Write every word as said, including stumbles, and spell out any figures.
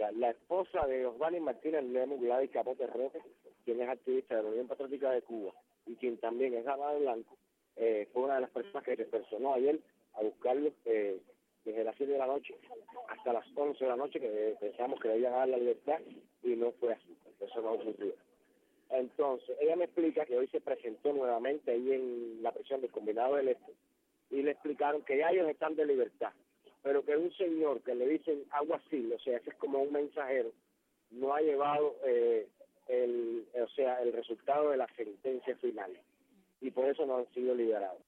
liberar. La esposa de Osvaldo Martínez Lemus, Gladys Capote Roque, quien es activista de la Unión Patriótica de Cuba y quien también es dama de blanco, eh, fue una de las personas que se personó ayer a buscarlos eh, desde las siete de la noche hasta las once de la noche, que pensamos que debían dar la libertad, y no fue así, eso no ocurrió. Entonces, ella me explica que hoy se presentó nuevamente ahí en la prisión del Combinado del Este y le explicaron que ya ellos están de libertad, pero que un señor que le dicen algo así, o sea, ese es como un mensajero, no ha llevado eh, el, o sea, el resultado de la sentencia final, y por eso no han sido liberados.